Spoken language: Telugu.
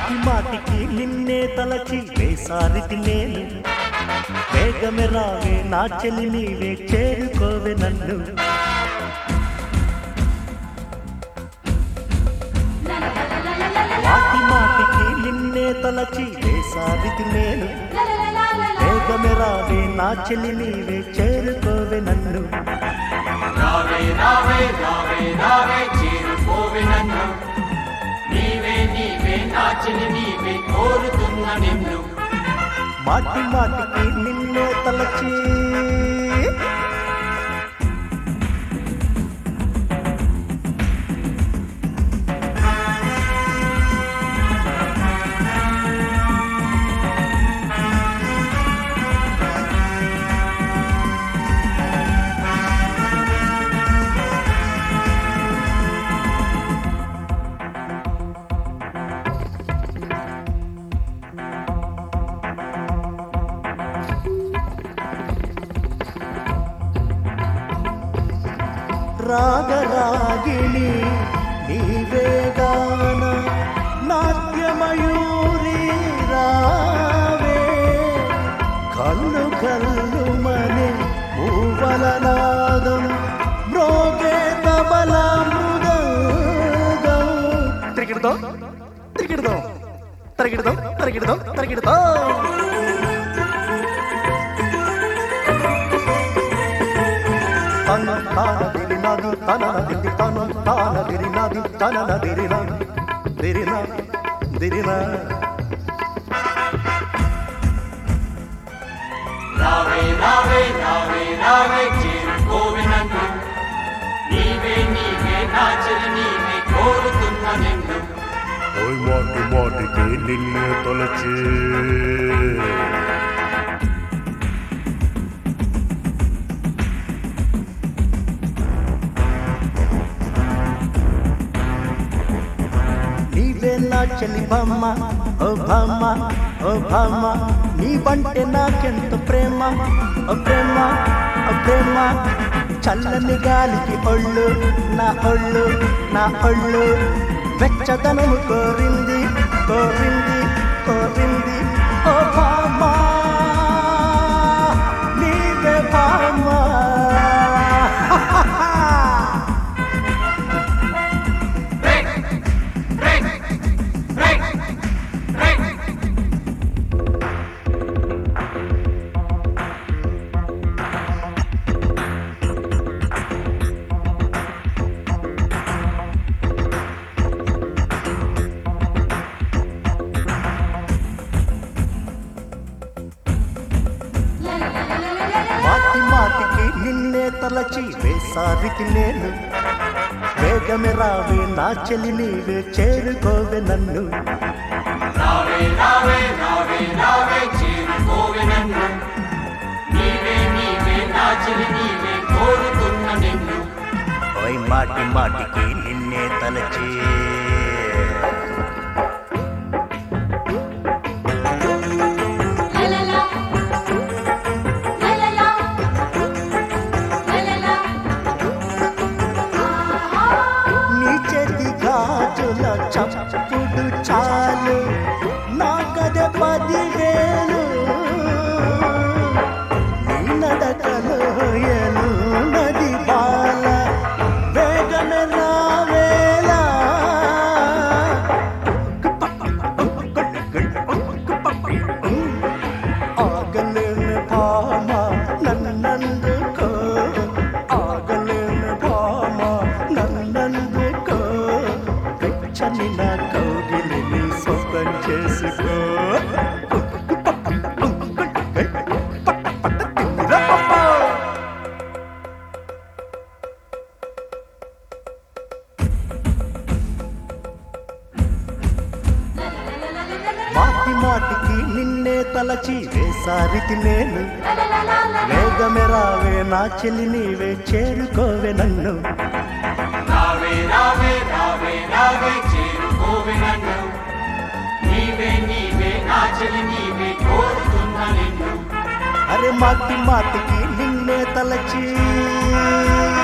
మాటి మాటికి నిన్నే తలచి వేసారితి నేను వేగమే రావే నా చెల్లి నీవే చేరుకోవే నన్ను మాటి మాటికి నిన్నే తలచి వేసారితి నేను వేగమే రావే నా చెల్లి నీవే చేరుకోవే నన్ను రావే రావే రావే రావే చేరుకోవే నన్ను నీవే నీవే నా చెల్లి నీవే కోరుతున్న నిన్ను మాటి మాటికి నిన్నే తలచి రాగరాగిణి నీవేగాన నాట్యమయూరి రావే కల్లు కల్లు మని మూవలనాదం మ్రోగే తబల మృదంగం తిరిగిడదో తిరిగిడదో తిరిగిడదో తిరిగిడదో తిరిగిడదో తానదిరినాది తననదిరి తనం తానదిరినాది తననదిరినా దిరినా దిరినా రావే రావే రావే రావే చేరుకోవే నన్ను నీవే నీవే నా చెల్లి నీవే కోరుతున్న నిన్ను ఓయ్ మాటి మాటికి నిన్నే తలచి నా చెల్లి బామ్మ ఓ బామ్మ ఓ బామ్మ నీ వంటే నాకెంత ప్రేమ ఓ ప్రేమ ఓ ప్రేమ చల్లని గాలికి ఒళ్ళు నా ఒళ్ళు నా ఒళ్ళు వెచ్చదనము కోరింది కోరింది కోరింది ఓ బామ్మ నీవే బామ్మ మాటి మాటికి నిన్నే తలచి వేసారితి నేను వేగమే రావే నా చెల్లి నీవే చేరుకోవే నన్ను రావే రావే రావే రావే చేరుకోవే నన్ను నీవే నీవే నా చెల్లి నీవే కోరుతున్న నిన్ను ఓయ్ మాటి మాటికి నిన్నే తలచి చప్పుడు చాలు నాకదే 10,000 నీ నడకలో ఎను నది బాల వేగమే రావేలా ఆగలేని భామ నన్నందుకో ఆగలేని భామ నన్నందుకో చని నా కౌగిలిని సొంతం చేసుకో మాటి మాటికి నిన్నే తలచి వేసారితి నేను వేగమే రావే నా చెల్లి నీవే చేరుకోవే నన్ను రావే రావే రావే రావే చేరుకోవే నన్ను నీవే నీవే నా చెల్లి నీవే కోరుతున్న నిన్ను అరే మాటి మాటికి నిన్నే తలచి